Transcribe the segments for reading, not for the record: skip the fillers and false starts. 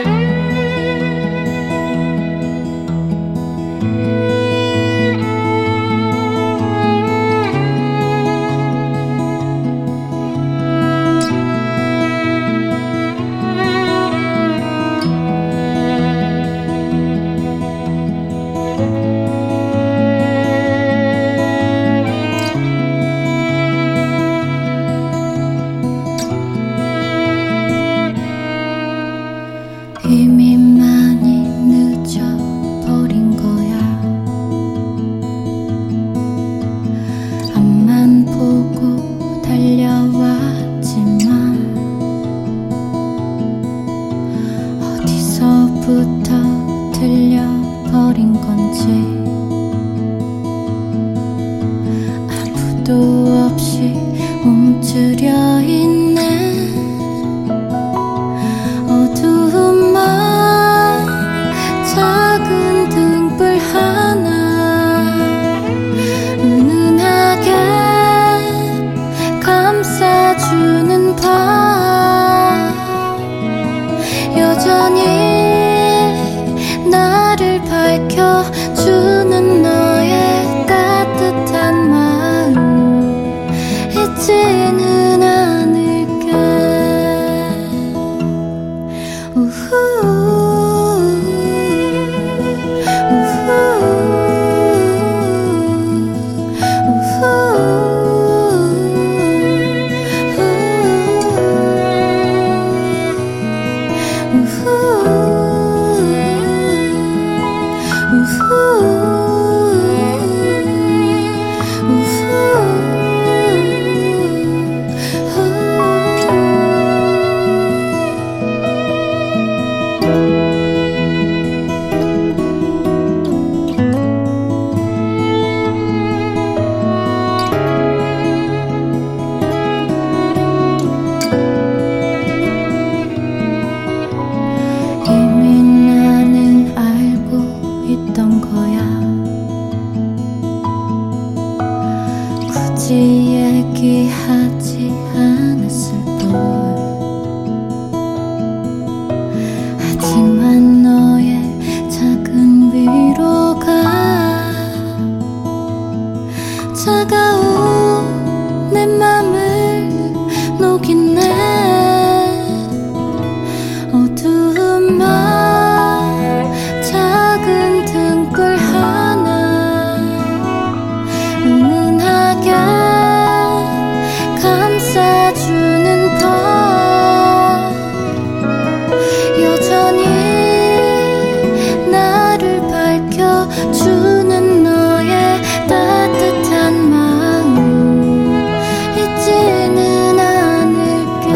이미 많이 늦어버린 거야. 앞만 보고 달려왔지만 어디서부터 들려버린 건지 아무도 없이 움츠려 있네. 어두운 맘 작은 등불 하나 은은하게 감싸주는 밤 여전히 나를 밝혀주는 너의 따뜻한 마음 잊지는 않을게. 굳이 얘기하지 않았을 뿐 하지만 너의 작은 위로가 차가운 내 맘을 녹이네. 어두운 맘 작은 등불 하나 은은하게 감싸주는 밤 여전히 나를 밝혀주는 너의 따뜻한 마음 잊지는 않을게.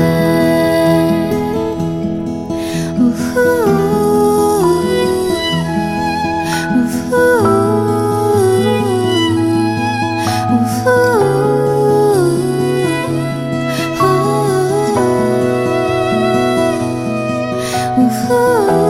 우후